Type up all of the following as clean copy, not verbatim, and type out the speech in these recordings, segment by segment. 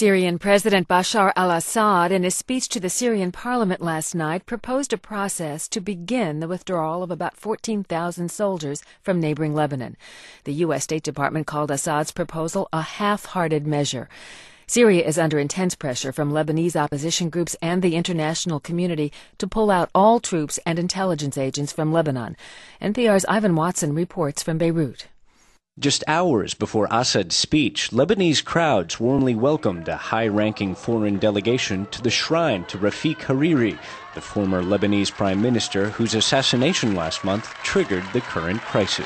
Syrian President Bashar al-Assad, in his speech to the Syrian parliament last night, proposed a process to begin the withdrawal of about 14,000 soldiers from neighboring Lebanon. The U.S. State Department called Assad's proposal a half-hearted measure. Syria is under intense pressure from Lebanese opposition groups and the international community to pull out all troops and intelligence agents from Lebanon. NPR's Ivan Watson reports from Beirut. Just hours before Assad's speech, Lebanese crowds warmly welcomed a high-ranking foreign delegation to the shrine to Rafiq Hariri, the former Lebanese prime minister whose assassination last month triggered the current crisis.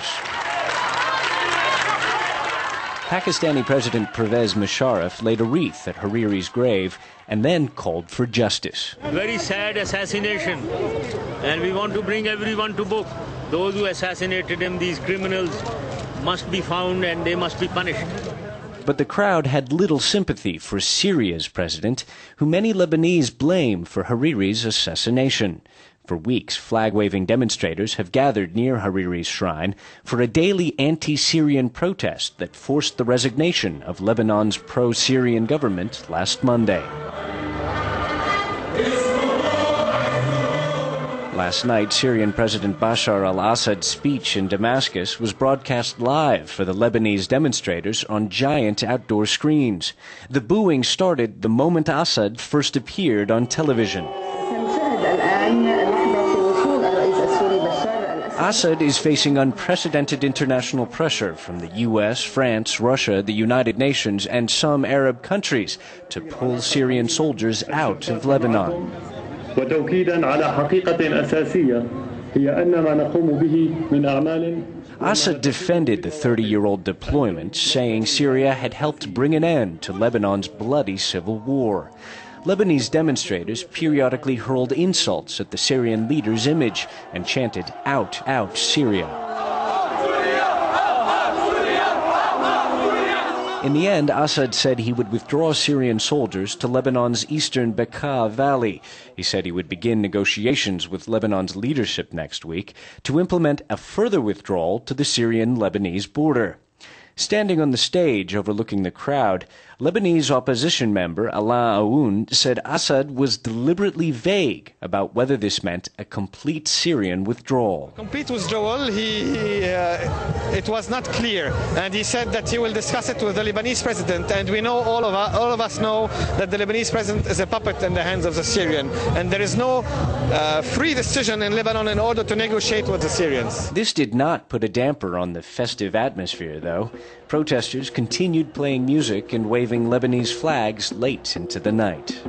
Pakistani President Pervez Musharraf laid a wreath at Hariri's grave and then called for justice. Very sad assassination, and we want to bring everyone to book. Those who assassinated him, these criminals, must be found and they must be punished. But the crowd had little sympathy for Syria's president, who many Lebanese blame for Hariri's assassination. For weeks, flag-waving demonstrators have gathered near Hariri's shrine for a daily anti-Syrian protest that forced the resignation of Lebanon's pro-Syrian government last Monday. Last night, Syrian President Bashar al-Assad's speech in Damascus was broadcast live for the Lebanese demonstrators on giant outdoor screens. The booing started the moment Assad first appeared on television. Assad is facing unprecedented international pressure from the U.S., France, Russia, the United Nations, and some Arab countries to pull Syrian soldiers out of Lebanon. وتوكيدا على حقيقة أساسية هي أن ما نقوم به من أعمال. Assad defended the 30-year-old deployment, saying Syria had helped bring an end to Lebanon's bloody civil war. Lebanese demonstrators periodically hurled insults at the Syrian leader's image and chanted, "Out, out, Syria." In the end, Assad said he would withdraw Syrian soldiers to Lebanon's eastern Bekaa Valley. He said he would begin negotiations with Lebanon's leadership next week to implement a further withdrawal to the Syrian-Lebanese border. Standing on the stage overlooking the crowd, Lebanese opposition member Alain Aoun said Assad was deliberately vague about whether this meant a complete Syrian withdrawal. Complete withdrawal, it was not clear, and he said that he will discuss it with the Lebanese president, and we know, all of us know, that the Lebanese president is a puppet in the hands of the Syrian, and there is no free decision in Lebanon in order to negotiate with the Syrians. This did not put a damper on the festive atmosphere, though. Protesters continued playing music and waving Lebanese flags late into the night.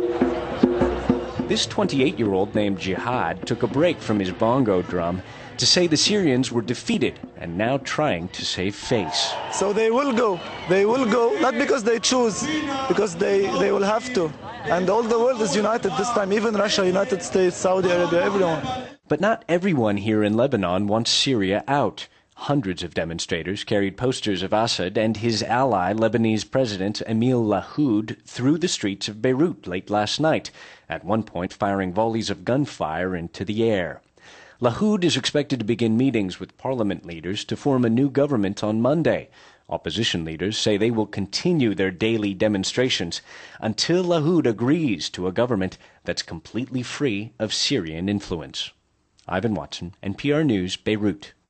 This 28-year-old named Jihad took a break from his bongo drum to say the Syrians were defeated and now trying to save face. So they will go, not because they choose, because they will have to. And all the world is united this time, even Russia, United States, Saudi Arabia, everyone. But not everyone here in Lebanon wants Syria out. Hundreds of demonstrators carried posters of Assad and his ally, Lebanese President Emil Lahoud, through the streets of Beirut late last night, at one point firing volleys of gunfire into the air. Lahoud is expected to begin meetings with parliament leaders to form a new government on Monday. Opposition leaders say they will continue their daily demonstrations until Lahoud agrees to a government that's completely free of Syrian influence. Ivan Watson, NPR News, Beirut.